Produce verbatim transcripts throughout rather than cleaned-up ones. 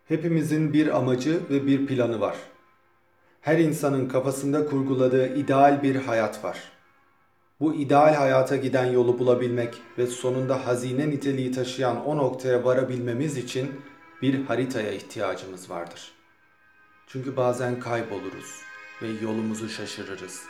Hepimizin bir amacı ve bir planı var. Her insanın kafasında kurguladığı ideal bir hayat var. Bu ideal hayata giden yolu bulabilmek ve sonunda hazine niteliği taşıyan o noktaya varabilmemiz için bir haritaya ihtiyacımız vardır. Çünkü bazen kayboluruz ve yolumuzu şaşırırız.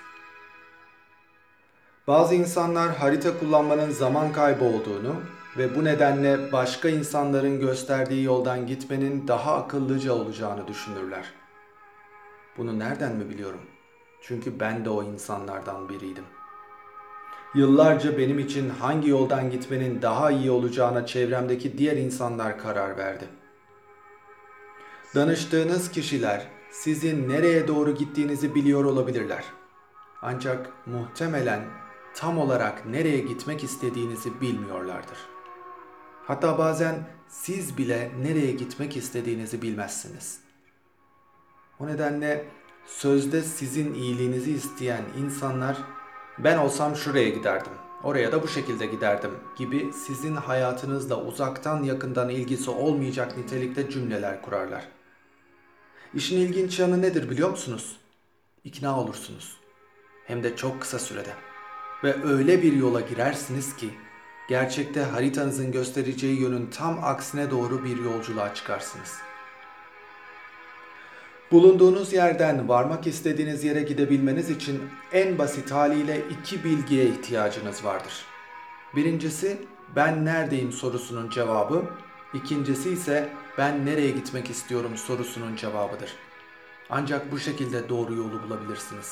Bazı insanlar harita kullanmanın zaman kaybı olduğunu ve bu nedenle başka insanların gösterdiği yoldan gitmenin daha akıllıca olacağını düşünürler. Bunu nereden mi biliyorum? Çünkü ben de o insanlardan biriydim. Yıllarca benim için hangi yoldan gitmenin daha iyi olacağına çevremdeki diğer insanlar karar verdi. Danıştığınız kişiler sizin nereye doğru gittiğinizi biliyor olabilirler. Ancak muhtemelen tam olarak nereye gitmek istediğinizi bilmiyorlardır. Hatta bazen siz bile nereye gitmek istediğinizi bilmezsiniz. O nedenle sözde sizin iyiliğinizi isteyen insanlar ben olsam şuraya giderdim, oraya da bu şekilde giderdim gibi sizin hayatınızla uzaktan yakından ilgisi olmayacak nitelikte cümleler kurarlar. İşin ilginç yanı nedir biliyor musunuz? İkna olursunuz. Hem de çok kısa sürede. Ve öyle bir yola girersiniz ki gerçekte haritanızın göstereceği yönün tam aksine doğru bir yolculuğa çıkarsınız. Bulunduğunuz yerden varmak istediğiniz yere gidebilmeniz için en basit haliyle iki bilgiye ihtiyacınız vardır. Birincisi ben neredeyim sorusunun cevabı, ikincisi ise ben nereye gitmek istiyorum sorusunun cevabıdır. Ancak bu şekilde doğru yolu bulabilirsiniz.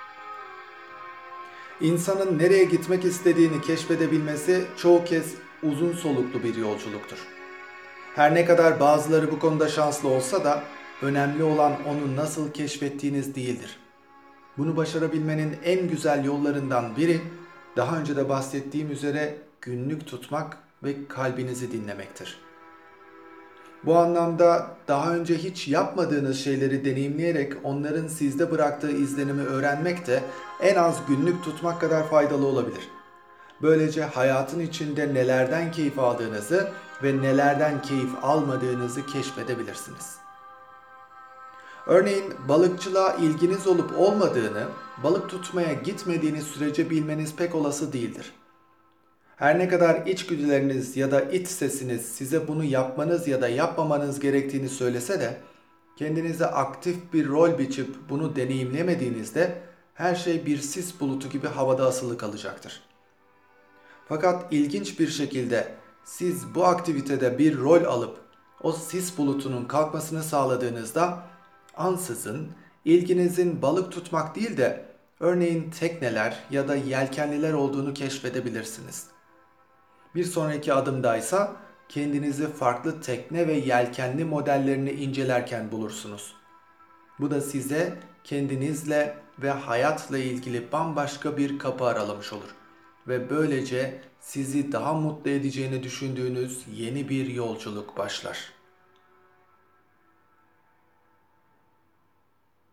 İnsanın nereye gitmek istediğini keşfedebilmesi çoğu kez uzun soluklu bir yolculuktur. Her ne kadar bazıları bu konuda şanslı olsa da önemli olan onu nasıl keşfettiğiniz değildir. Bunu başarabilmenin en güzel yollarından biri daha önce de bahsettiğim üzere günlük tutmak ve kalbinizi dinlemektir. Bu anlamda daha önce hiç yapmadığınız şeyleri deneyimleyerek onların sizde bıraktığı izlenimi öğrenmek de en az günlük tutmak kadar faydalı olabilir. Böylece hayatın içinde nelerden keyif aldığınızı ve nelerden keyif almadığınızı keşfedebilirsiniz. Örneğin balıkçılığa ilginiz olup olmadığını, balık tutmaya gitmediğiniz sürece bilmeniz pek olası değildir. Her ne kadar içgüdüleriniz ya da iç sesiniz size bunu yapmanız ya da yapmamanız gerektiğini söylese de, kendinize aktif bir rol biçip bunu deneyimlemediğinizde her şey bir sis bulutu gibi havada asılı kalacaktır. Fakat ilginç bir şekilde siz bu aktivitede bir rol alıp o sis bulutunun kalkmasını sağladığınızda ansızın ilginizin balık tutmak değil de örneğin tekneler ya da yelkenliler olduğunu keşfedebilirsiniz. Bir sonraki adımdaysa kendinizi farklı tekne ve yelkenli modellerini incelerken bulursunuz. Bu da size kendinizle ve hayatla ilgili bambaşka bir kapı aralamış olur ve böylece sizi daha mutlu edeceğini düşündüğünüz yeni bir yolculuk başlar.